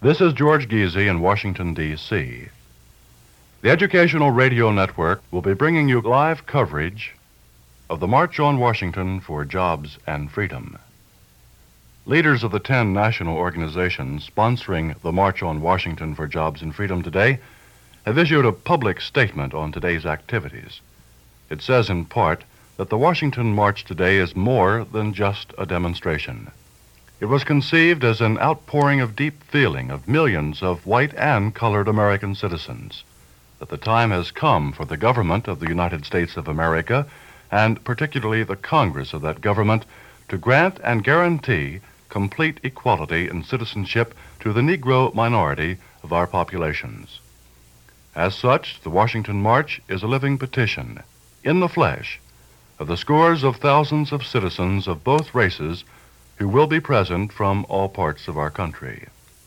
This is George Giese in Washington, D.C. The Educational Radio Network will be bringing you live coverage of the March on Washington for Jobs and Freedom. Leaders of the 10 national organizations sponsoring the March on Washington for Jobs and Freedom today have issued a public statement on today's activities. It says in part that the Washington March today is more than just a demonstration. It was conceived as an outpouring of deep feeling of millions of white and colored American citizens, that the time has come for the government of the United States of America, and particularly the Congress of that government, to grant and guarantee complete equality in citizenship to the Negro minority of our populations. As such, the Washington March is a living petition, in the flesh, of the scores of thousands of citizens of both races who will be present from all parts of our country.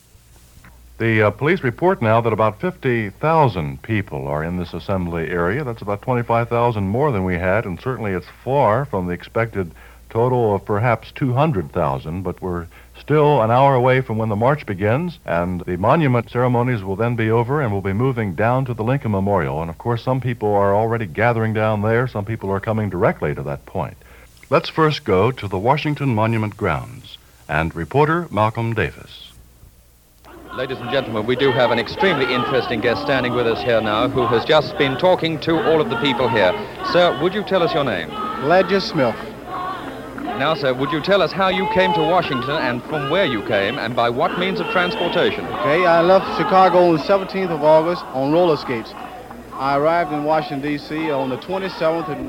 The police report now that about 50,000 people are in this assembly area. That's about 25,000 more than we had, and certainly it's far from the expected total of perhaps 200,000, but we're still an hour away from when the march begins, and the monument ceremonies will then be over, and we'll be moving down to the Lincoln Memorial. And of course, some people are already gathering down there. Some people are coming directly to that point. Let's first go to the Washington Monument grounds and reporter Malcolm Davis. Ladies and gentlemen, we do have an extremely interesting guest standing with us here now who has just been talking to all of the people here. Sir, would you tell us your name? Ledger Smith. Now, sir, would you tell us how you came to Washington and from where you came and by what means of transportation? Okay, I left Chicago on the 17th of August on roller skates. I arrived in Washington, D.C. on the 27th at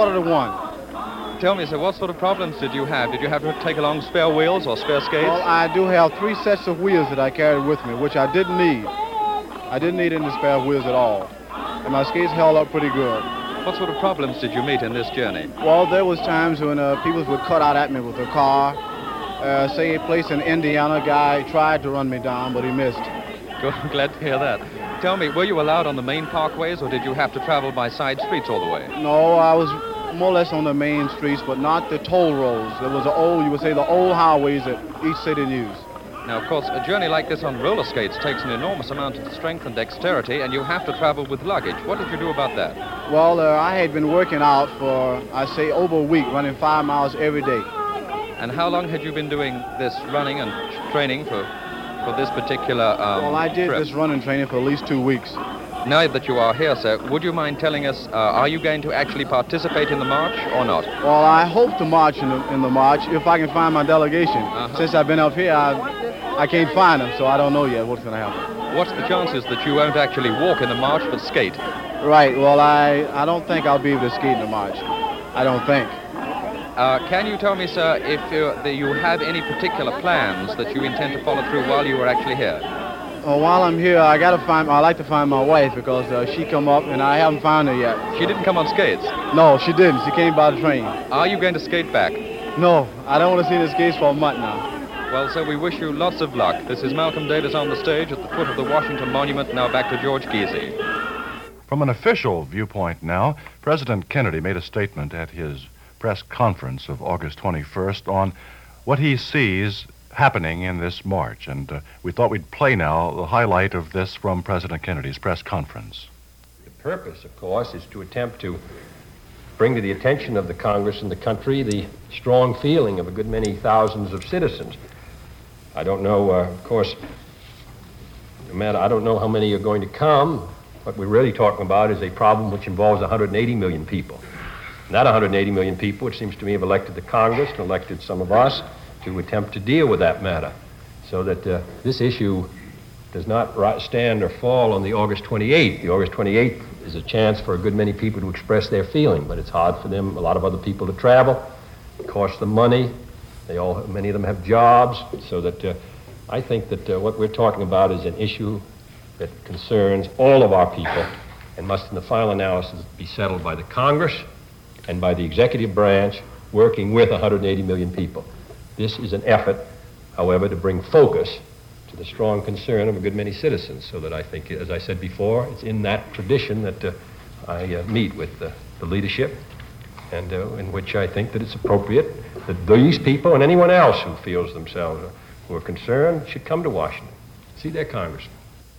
1:45. Tell me, sir, what sort of problems did you have? Did you have to take along spare wheels or spare skates? Well, I do have 3 sets of wheels that I carried with me, which I didn't need. I didn't need any spare wheels at all. And my skates held up pretty good. What sort of problems did you meet in this journey? Well, there was times when people would cut out at me with their car. Say a place in Indiana, guy tried to run me down, but he missed. Good, I'm glad to hear that. Tell me, were you allowed on the main parkways, or did you have to travel by side streets all the way? No, I was more or less on the main streets, but not the toll roads. There was the old highways that each city used. Now, of course, a journey like this on roller skates takes an enormous amount of strength and dexterity, and you have to travel with luggage. What did you do about that? Well, I had been working out for, over a week, running 5 miles every day. And how long had you been doing this running and training for this particular Well, I did trip? this running training for at least 2 weeks. Now that you are here, sir, would you mind telling us, are you going to actually participate in the march or not? Well, I hope to march in the march if I can find my delegation. Since I've been up here, I can't find them, so I don't know yet what's going to happen. What's the chances that you won't actually walk in the march but skate? Right, well, I don't think I'll be able to skate in the march. I don't think. Can you tell me, sir, if you have any particular plans that you intend to follow through while you are actually here? Well, while I'm here, I like to find my wife because she come up and I haven't found her yet. She didn't come on skates? No, she didn't. She came by the train. Are you going to skate back? No, I don't want to see the skates for a month now. Well, sir, we wish you lots of luck. This is Malcolm Davis on the stage at the foot of the Washington Monument. Now back to George Giese. From an official viewpoint now, President Kennedy made a statement at his press conference of August 21st on what he sees happening in this march. And we thought we'd play now the highlight of this from President Kennedy's press conference. The purpose, of course, is to attempt to bring to the attention of the Congress and the country the strong feeling of a good many thousands of citizens. I don't know, of course, I don't know how many are going to come. What we're really talking about is a problem which involves 180 million people. And that 180 million people, it seems to me, have elected the Congress and elected some of us to attempt to deal with that matter, so that this issue does not stand or fall on the August 28th. The August 28th is a chance for a good many people to express their feeling, but it's hard for them, a lot of other people, to travel. It costs them money. Many of them have jobs, so that I think that what we're talking about is an issue that concerns all of our people and must, in the final analysis, be settled by the Congress and by the executive branch working with 180 million people. This is an effort, however, to bring focus to the strong concern of a good many citizens, so that I think, as I said before, it's in that tradition that I meet with the leadership, and in which I think that it's appropriate that these people and anyone else who feels themselves who are concerned should come to Washington. see their congressman.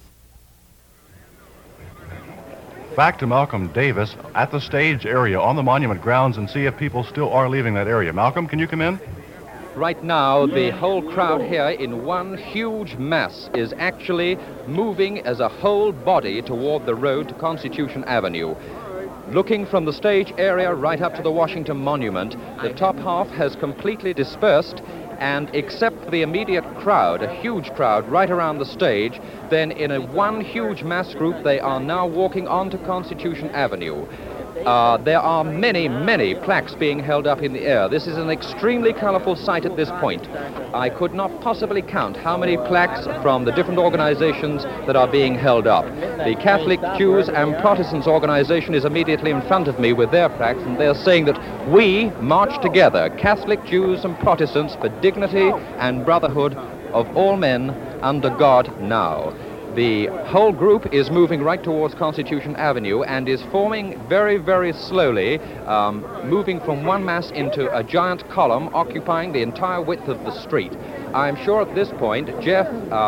Back to Malcolm Davis at the stage area on the monument grounds and see if people still are leaving that area. Malcolm, can you come in? Right now, the whole crowd here in one huge mass is actually moving as a whole body toward the road to Constitution Avenue. Looking from the stage area right up to the Washington Monument, the top half has completely dispersed, and except for the immediate crowd, a huge crowd right around the stage, then in a one huge mass group they are now walking onto Constitution Avenue. There are many, many plaques being held up in the air. This is an extremely colorful sight at this point. I could not possibly count how many plaques from the different organizations that are being held up. The Catholic, Jews, and Protestants organization is immediately in front of me with their plaques, and they're saying that we march together, Catholic, Jews, and Protestants, for dignity and brotherhood of all men under God now. The whole group is moving right towards Constitution Avenue and is forming very, very slowly, moving from one mass into a giant column occupying the entire width of the street. I'm sure at this point, Jeff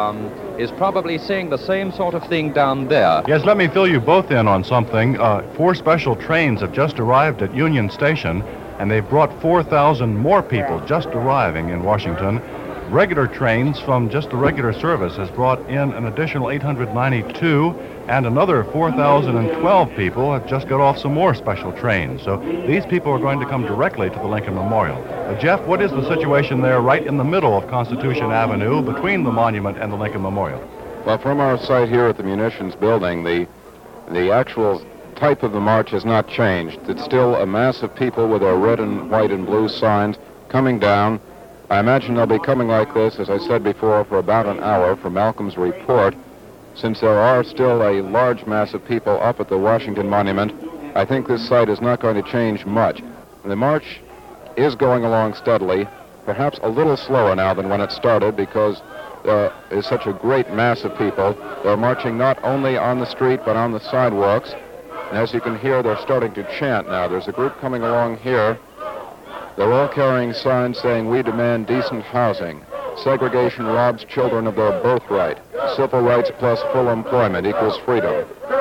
is probably seeing the same sort of thing down there. Yes, let me fill you both in on something. 4 special trains have just arrived at Union Station, and they've brought 4,000 more people just arriving in Washington. Regular trains from just the regular service has brought in an additional 892, and another 4,012 people have just got off some more special trains. So these people are going to come directly to the Lincoln Memorial. Jeff, what is the situation there right in the middle of Constitution Avenue between the monument and the Lincoln Memorial? Well, from our site here at the Munitions Building, the actual type of the march has not changed. It's still a mass of people with their red and white and blue signs coming down. I imagine they'll be coming like this, as I said before, for about an hour for Malcolm's report. Since there are still a large mass of people up at the Washington Monument, I think this site is not going to change much. The march is going along steadily, perhaps a little slower now than when it started, because there is such a great mass of people. They're marching not only on the street, but on the sidewalks. And as you can hear, they're starting to chant now. There's a group coming along here. They're all carrying signs saying, "We demand decent housing. Segregation robs children of their birthright. Civil rights plus full employment equals freedom."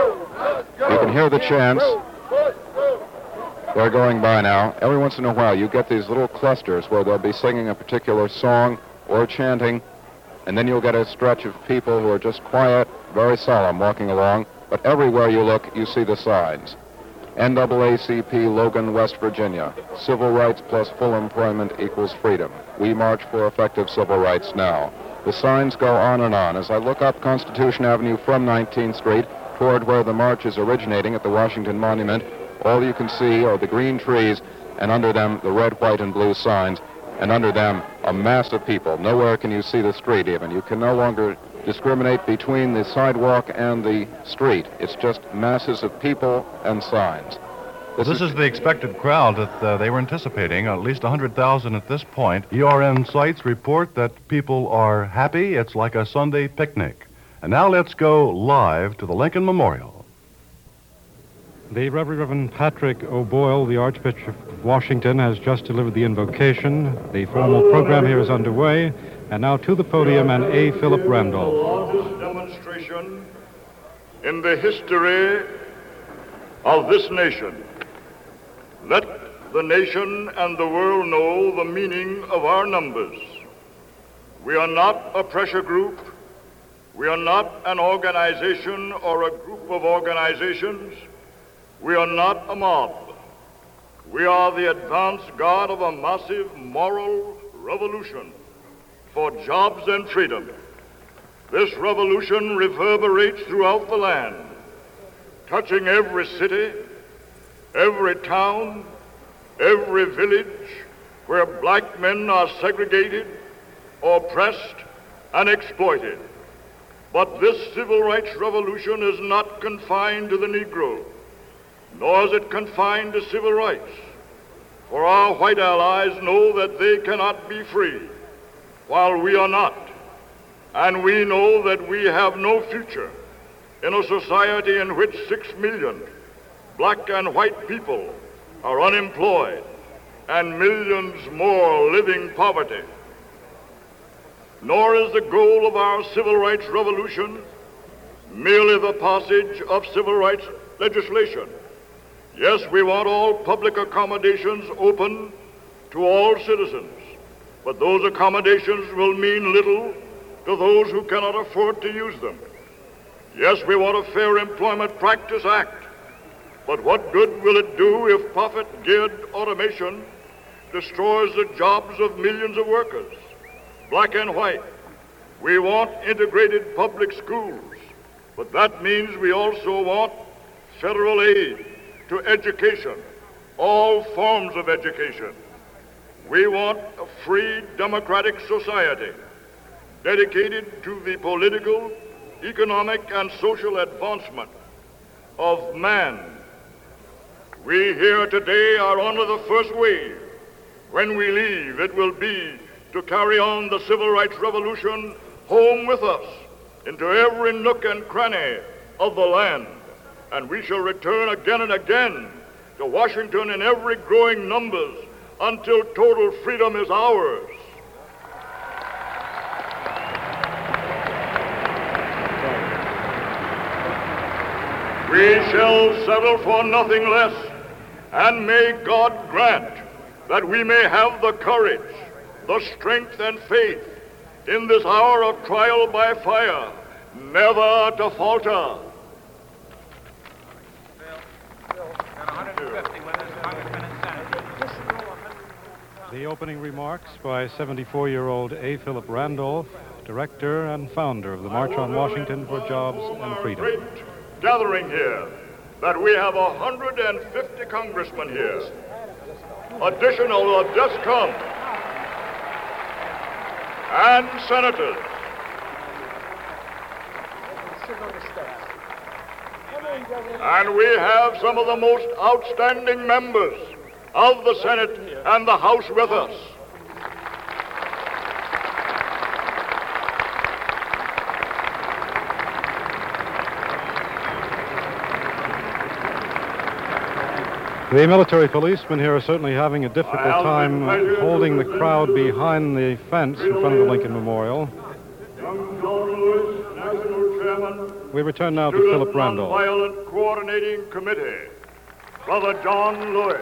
You can hear the chants. They're going by now. Every once in a while, you get these little clusters where they'll be singing a particular song or chanting, and then you'll get a stretch of people who are just quiet, very solemn, walking along. But everywhere you look, you see the signs. NAACP, Logan, West Virginia. Civil rights plus full employment equals freedom. We march for effective civil rights now. The signs go on and on. As I look up Constitution Avenue from 19th Street toward where the march is originating at the Washington Monument, all you can see are the green trees, and under them the red, white, and blue signs, and under them a mass of people. Nowhere can you see the street even. You can no longer discriminate between the sidewalk and the street. It's just masses of people and signs. This is the expected crowd that they were anticipating, at least 100,000 at this point. ERN sites report that people are happy. It's like a Sunday picnic. And now let's go live to the Lincoln Memorial. The Reverend Patrick O'Boyle, the Archbishop of Washington, has just delivered the invocation. The formal program here is underway. And now to the podium, and A. Philip Randolph. Largest demonstration in the history of this nation. Let the nation and the world know the meaning of our numbers. We are not a pressure group. We are not an organization or a group of organizations. We are not a mob. We are the advance guard of a massive moral revolution for jobs and freedom. This revolution reverberates throughout the land, touching every city, every town, every village where black men are segregated, oppressed, and exploited. But this civil rights revolution is not confined to the Negro, nor is it confined to civil rights, for our white allies know that they cannot be free while we are not. And we know that we have no future in a society in which 6 million black and white people are unemployed and millions more live in poverty. nor is the goal of our civil rights revolution merely the passage of civil rights legislation. Yes, we want all public accommodations open to all citizens, but those accommodations will mean little to those who cannot afford to use them. Yes, we want a Fair Employment Practice Act, but what good will it do if profit-geared automation destroys the jobs of millions of workers, black and white? We want integrated public schools, but that means we also want federal aid to education, all forms of education. We want a free democratic society dedicated to the political, economic, and social advancement of man. We here today are under the first wave. When we leave, it will be to carry on the civil rights revolution home with us into every nook and cranny of the land. And we shall return again and again to Washington in every growing numbers until total freedom is ours. We shall settle for nothing less, and may God grant that we may have the courage, the strength and faith in this hour of trial by fire, never to falter. The opening remarks by 74-year-old A. Philip Randolph, director and founder of the March on Washington for Jobs and Freedom. Great gathering here, that we have 150 congressmen here. Additional have just come, and senators. And we have some of the most outstanding members of the Senate and the House with us. The military policemen here are certainly having a difficult time holding the crowd behind the fence in front of the Lincoln Memorial. Young John Lewis, National Chairman. We return now to the Philip Randolph. Nonviolent Coordinating Committee, Brother John Lewis.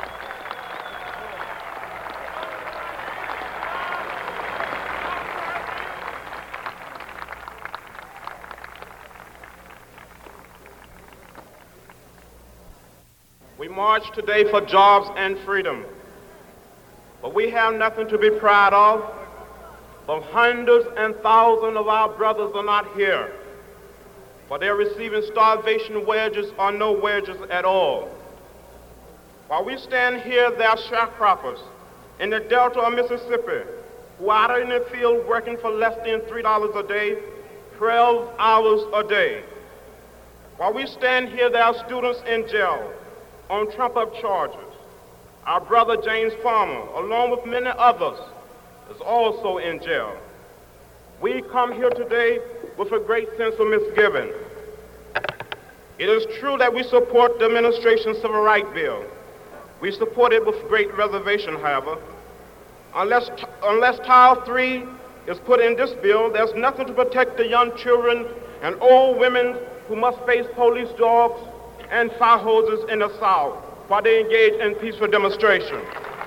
We march today for jobs and freedom, but we have nothing to be proud of. For hundreds and thousands of our brothers are not here, for they're receiving starvation wages or no wages at all. While we stand here, there are sharecroppers in the Delta of Mississippi who are out in the field working for less than $3 a day, 12 hours a day. While we stand here, there are students in jail on trump-up charges. Our brother James Farmer, along with many others, is also in jail. We come here today with a great sense of misgiving. It is true that we support the administration's civil rights bill. We support it with great reservation, however. Unless Title III is put in this bill, there's nothing to protect the young children and old women who must face police dogs and fire hoses in the South while they engage in peaceful demonstration.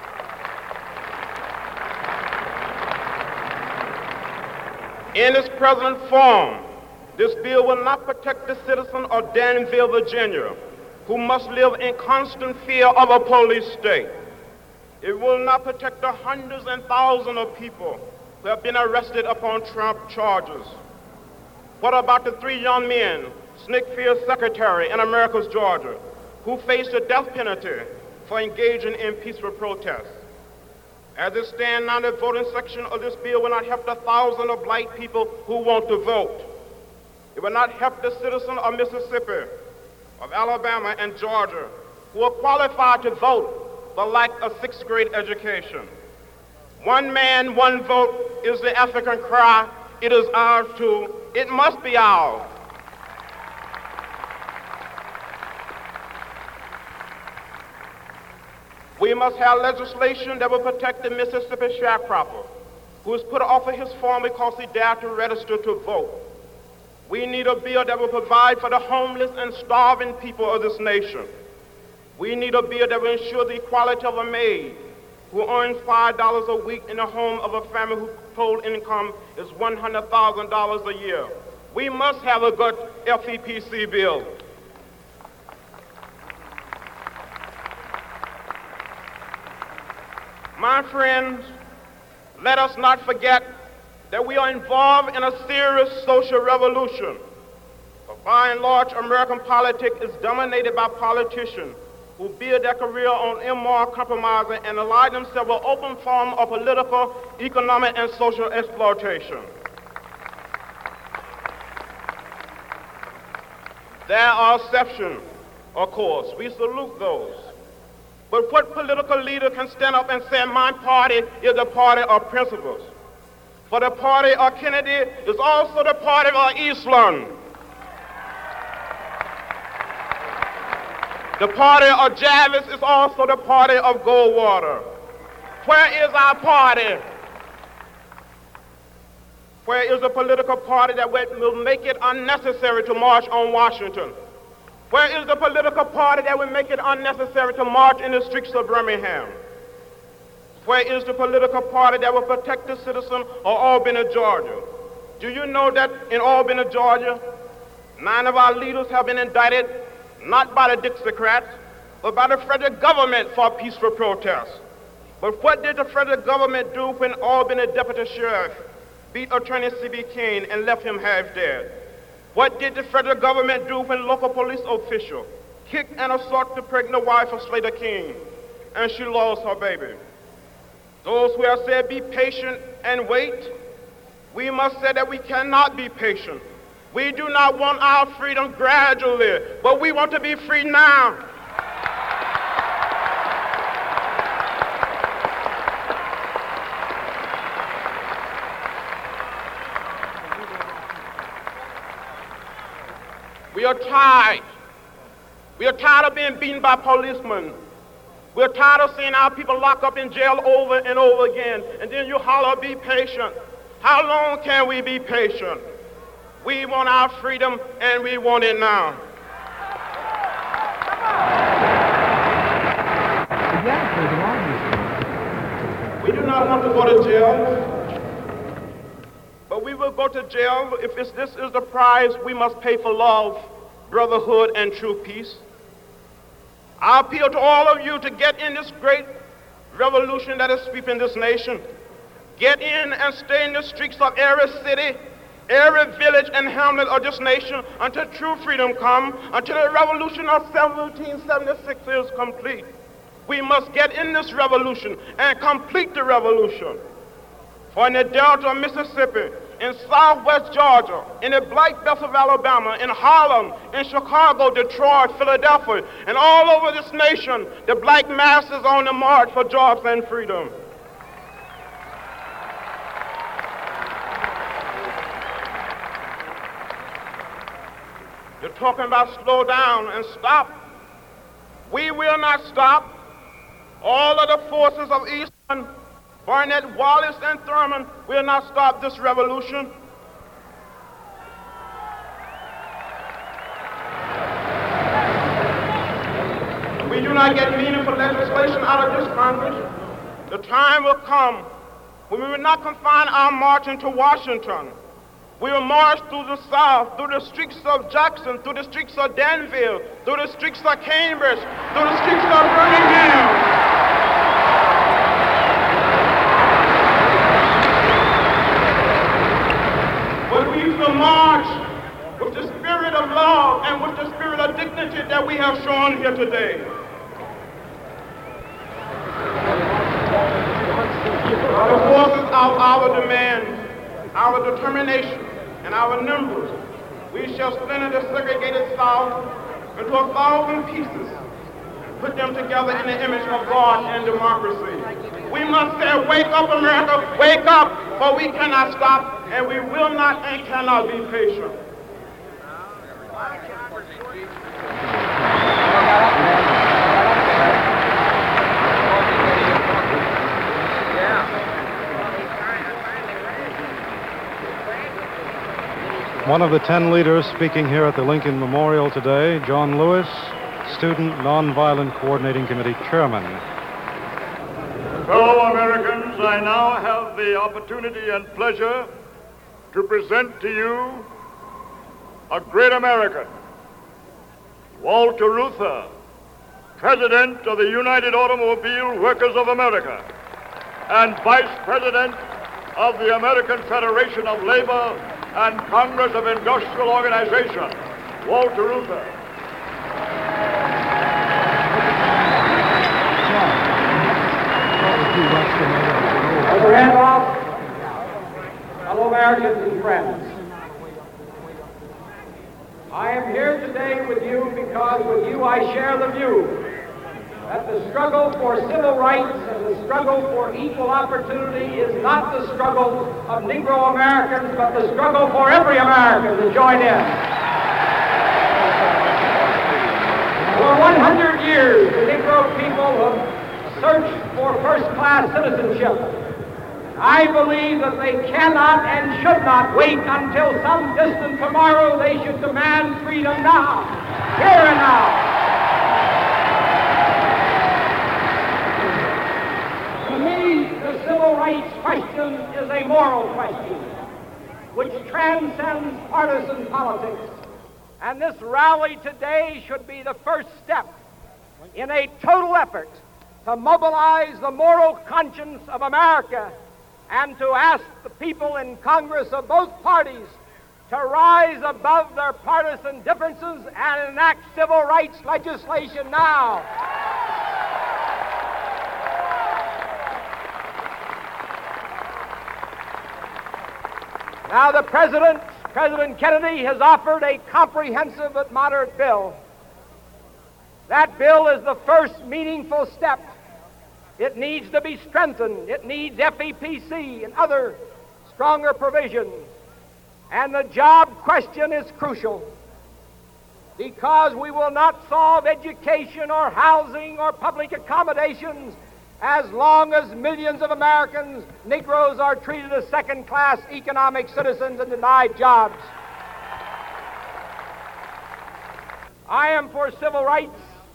In its present form, this bill will not protect the citizen of Danville, Virginia, who must live in constant fear of a police state. It will not protect the hundreds and thousands of people who have been arrested upon Trump charges. What about the 3 young men, SNCC secretary in Americus, Georgia, who faced the death penalty for engaging in peaceful protests? As it stands now, the voting section of this bill will not help the thousands of black people who want to vote. It will not help the citizens of Mississippi, of Alabama, and Georgia who are qualified to vote but lack a 6th grade education. One man, one vote is the African cry. It is ours too. It must be ours. We must have legislation that will protect the Mississippi sharecropper, who was put off of his farm because he dared to register to vote. We need a bill that will provide for the homeless and starving people of this nation. We need a bill that will ensure the equality of a maid who earns $5 a week in the home of a family whose total income is $100,000 a year. We must have a good FEPC bill. My friends, let us not forget that we are involved in a serious social revolution. But by and large, American politics is dominated by politicians who build their career on immoral compromising and ally themselves with open form of political, economic, and social exploitation. There are exceptions, of course. We salute those. But what political leader can stand up and say, my party is the party of principles? For the party of Kennedy is also the party of Eastland. The party of Jarvis is also the party of Goldwater. Where is our party? Where is the political party that will make it unnecessary to march on Washington? Where is the political party that will make it unnecessary to march in the streets of Birmingham? Where is the political party that will protect the citizen of Albany, Georgia? Do you know that in Albany, Georgia, 9 of our leaders have been indicted not by the Dixiecrats, but by the federal government for peaceful protest? But what did the federal government do when Albany Deputy Sheriff beat Attorney C.B. King and left him half dead? What did the federal government do when local police official kicked and assaulted the pregnant wife of Slater King and she lost her baby? Those who have said be patient and wait, we must say that we cannot be patient. We do not want our freedom gradually, but we want to be free now. We are tired. We are tired of being beaten by policemen. We're tired of seeing our people locked up in jail over and over again. And then you holler, be patient. How long can we be patient? We want our freedom, and we want it now. We do not want to go to jail, but we will go to jail if this is the price we must pay for love, brotherhood, and true peace. I appeal to all of you to get in this great revolution that is sweeping this nation. Get in and stay in the streets of every city, every village and hamlet of this nation until true freedom comes, until the revolution of 1776 is complete. We must get in this revolution and complete the revolution. For in the Delta of Mississippi, in southwest Georgia, in the Black Belt of Alabama, in Harlem, in Chicago, Detroit, Philadelphia, and all over this nation, the black mass is on the march for jobs and freedom. You're talking about slow down and stop. We will not stop. All of the forces of Eastern, Barnett, Wallace, and Thurman will not stop this revolution. We do not get meaningful legislation out of this Congress. The time will come when we will not confine our marching to Washington. We will march through the South, through the streets of Jackson, through the streets of Danville, through the streets of Cambridge, through the streets of Birmingham. But we will march with the spirit of love and with the spirit of dignity that we have shown here today. The forces of our demand, our determination, and our numbers, we shall splinter the segregated South into 1,000 pieces, put them together in the image of God and democracy. We must say, wake up, America, wake up, for we cannot stop, and we will not and cannot be patient. One of the 10 leaders speaking here at the Lincoln Memorial today, John Lewis, Student Nonviolent Coordinating Committee Chairman. Fellow Americans, I now have the opportunity and pleasure to present to you a great American, Walter Reuther, President of the United Automobile Workers of America and Vice President of the American Federation of Labor and Congress of Industrial Organization, Walter Reuther. Mr. Randolph, fellow Americans and friends, I am here today with you because with you I share the view that the struggle for civil rights and the struggle for equal opportunity is not the struggle of Negro Americans, but the struggle for every American to join in. For 100 years, the Negro people have searched for first-class citizenship. I believe that they cannot and should not wait until some distant tomorrow. They should demand freedom now, here and now. To me, the civil rights question is a moral question which transcends partisan politics. And this rally today should be the first step in a total effort to mobilize the moral conscience of America and to ask the people in Congress of both parties to rise above their partisan differences and enact civil rights legislation now. Now, President Kennedy has offered a comprehensive but moderate bill. That bill is the first meaningful step. It needs to be strengthened. It needs FEPC and other stronger provisions. And the job question is crucial because we will not solve education or housing or public accommodations as long as millions of Americans, Negroes, are treated as second-class economic citizens and denied jobs. I am for civil rights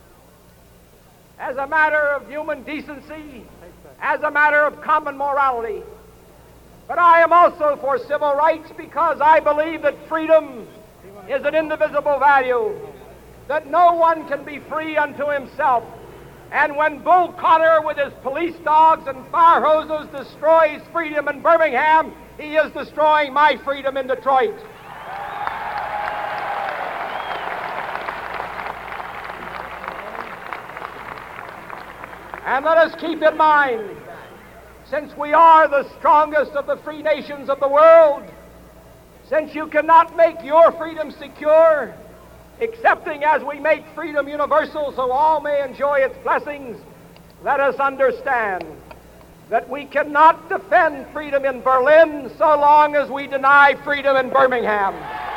as a matter of human decency, as a matter of common morality. But I am also for civil rights because I believe that freedom is an indivisible value, that no one can be free unto himself. And when Bull Connor with his police dogs and fire hoses destroys freedom in Birmingham, he is destroying my freedom in Detroit. And let us keep in mind, since we are the strongest of the free nations of the world, since you cannot make your freedom secure, excepting as we make freedom universal so all may enjoy its blessings, let us understand that we cannot defend freedom in Berlin so long as we deny freedom in Birmingham.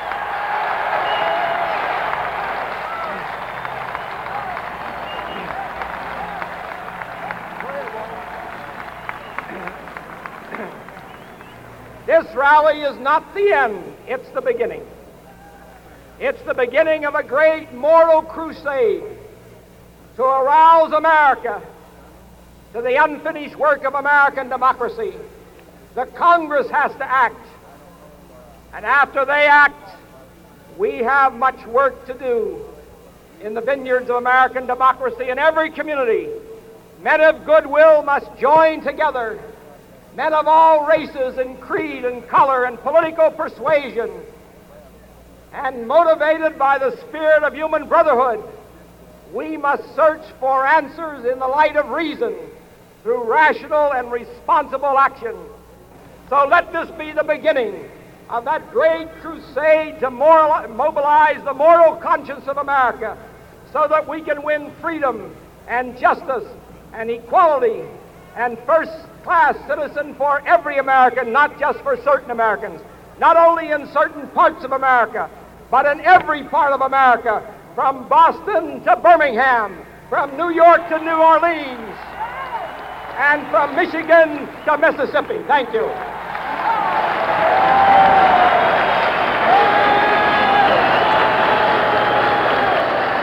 This rally is not the end, it's the beginning. It's the beginning of a great moral crusade to arouse America to the unfinished work of American democracy. The Congress has to act, and after they act, we have much work to do in the vineyards of American democracy in every community. Men of goodwill must join together, men of all races and creed and color and political persuasion, and motivated by the spirit of human brotherhood, we must search for answers in the light of reason through rational and responsible action. So let this be the beginning of that great crusade to mobilize the moral conscience of America so that we can win freedom and justice and equality and first-class citizen for every American, not just for certain Americans, not only in certain parts of America, but in every part of America, from Boston to Birmingham, from New York to New Orleans, and from Michigan to Mississippi. Thank you.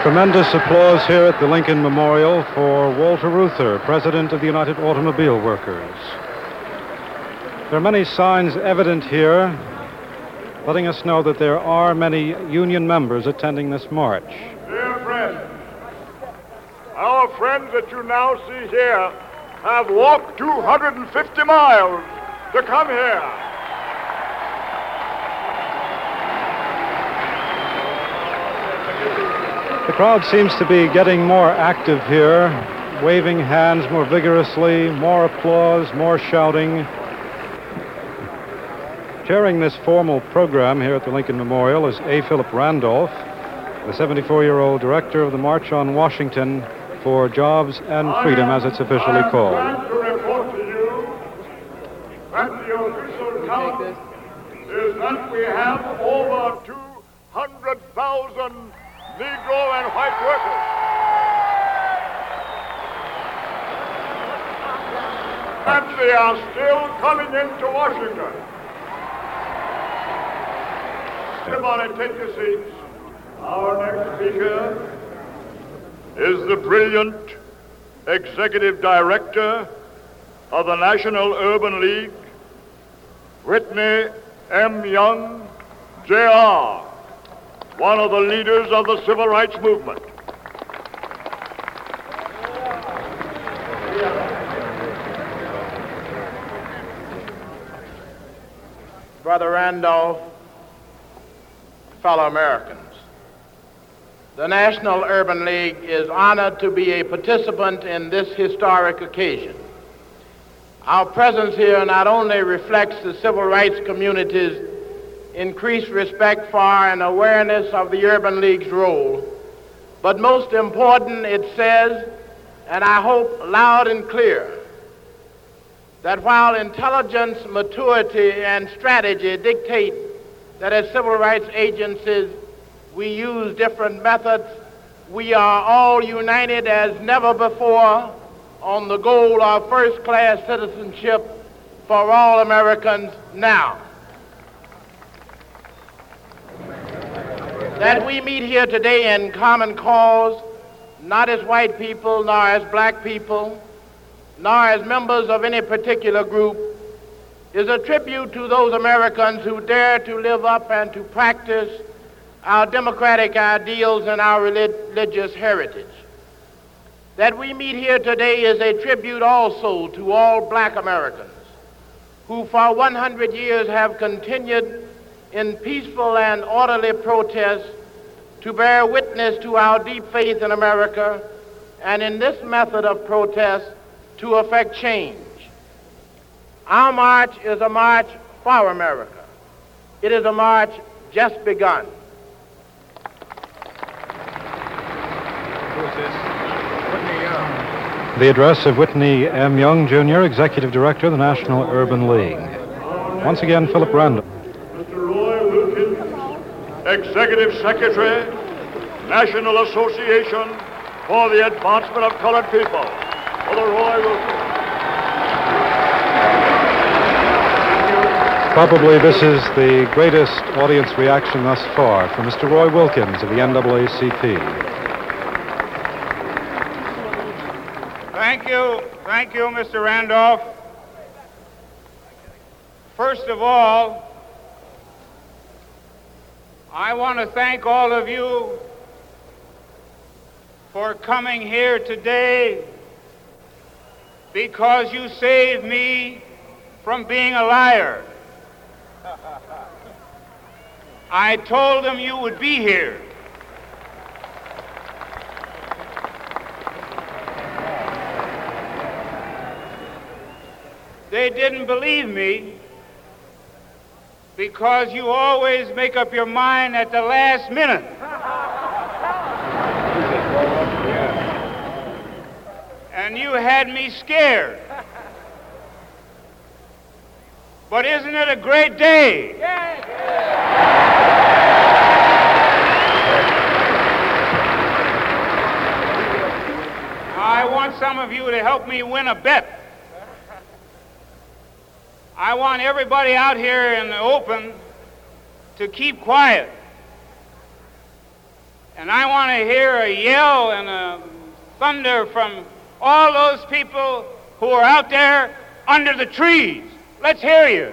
Tremendous applause here at the Lincoln Memorial for Walter Reuther, President of the United Automobile Workers. There are many signs evident here letting us know that there are many union members attending this march. Dear friends, our friends that you now see here have walked 250 miles to come here. The crowd seems to be getting more active here, waving hands more vigorously, more applause, more shouting. Chairing this formal program here at the Lincoln Memorial is A. Philip Randolph, the 74-year-old director of the March on Washington for Jobs and Freedom, as it's officially called. I am glad to report to you that the official count is that we have over 200,000 Negro and white workers. And they are still coming into Washington. Everybody take your seats. Our next speaker is the brilliant executive director of the National Urban League, Whitney M. Young, Jr., one of the leaders of the civil rights movement. Brother Randolph, fellow Americans, the National Urban League is honored to be a participant in this historic occasion. Our presence here not only reflects the civil rights community's increased respect for and awareness of the Urban League's role, but most important, it says, and I hope loud and clear, that while intelligence, maturity, and strategy dictate that as civil rights agencies we use different methods, we are all united as never before on the goal of first-class citizenship for all Americans now. That we meet here today in common cause, not as white people, nor as black people, nor as members of any particular group, is a tribute to those Americans who dare to live up and to practice our democratic ideals and our religious heritage. That we meet here today is a tribute also to all black Americans who for 100 years have continued in peaceful and orderly protest to bear witness to our deep faith in America, and in this method of protest to effect change. Our march is a march for America. It is a march just begun. The address of Whitney M. Young, Jr., Executive Director of the National Urban League. Once again, Philip Randolph. Mr. Roy Wilkins, Executive Secretary, National Association for the Advancement of Colored People. Brother Roy Wilkins. Probably this is the greatest audience reaction thus far from Mr. Roy Wilkins of the NAACP. Thank you, Mr. Randolph. First of all, I want to thank all of you for coming here today because you saved me from being a liar. I told them you would be here. They didn't believe me because you always make up your mind at the last minute. And you had me scared. But isn't it a great day? I want some of you to help me win a bet. I want everybody out here in the open to keep quiet And I want to hear a yell and a thunder from all those people who are out there under the trees. Let's hear you.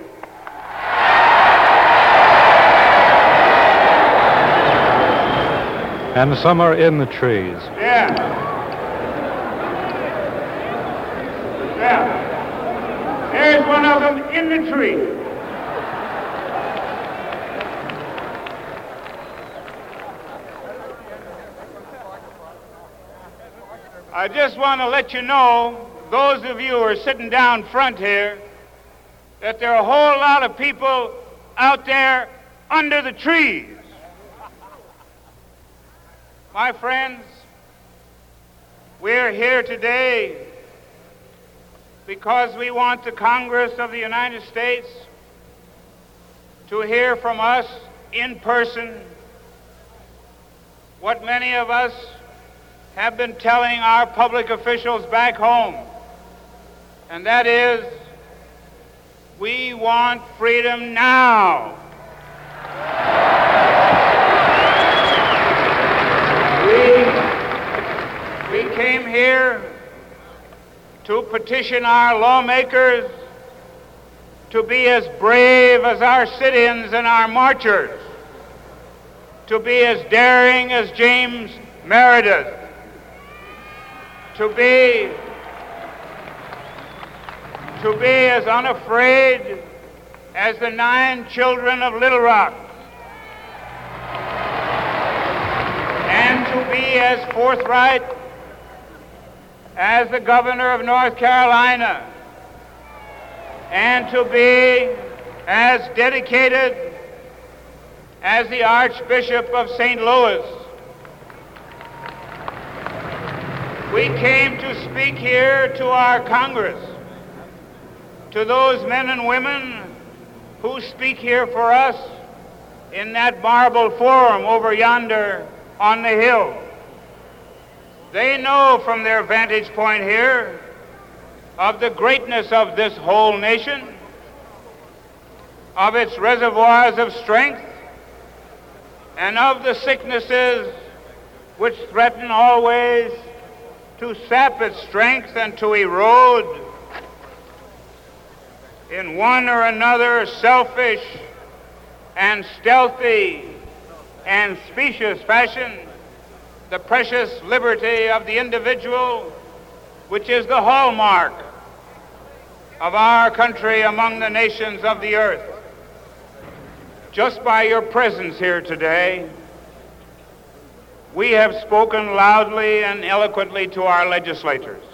And some are in the trees. Yeah. Yeah. There's one of them in the tree. I just want to let you know, those of you who are sitting down front here, that there are a whole lot of people out there under the trees. My friends, we're here today because we want the Congress of the United States to hear from us in person what many of us have been telling our public officials back home, and that is, we want freedom now. We came here to petition our lawmakers to be as brave as our sit-ins and our marchers, to be as daring as James Meredith, to be as unafraid as the 9 children of Little Rock, and to be as forthright as the governor of North Carolina, and to be as dedicated as the Archbishop of St. Louis. We came to speak here to our Congress, to those men and women who speak here for us in that marble forum over yonder on the hill. They know from their vantage point here of the greatness of this whole nation, of its reservoirs of strength, and of the sicknesses which threaten always to sap its strength and to erode in one or another selfish and stealthy and specious fashion the precious liberty of the individual, which is the hallmark of our country among the nations of the earth. Just by your presence here today, we have spoken loudly and eloquently to our legislators.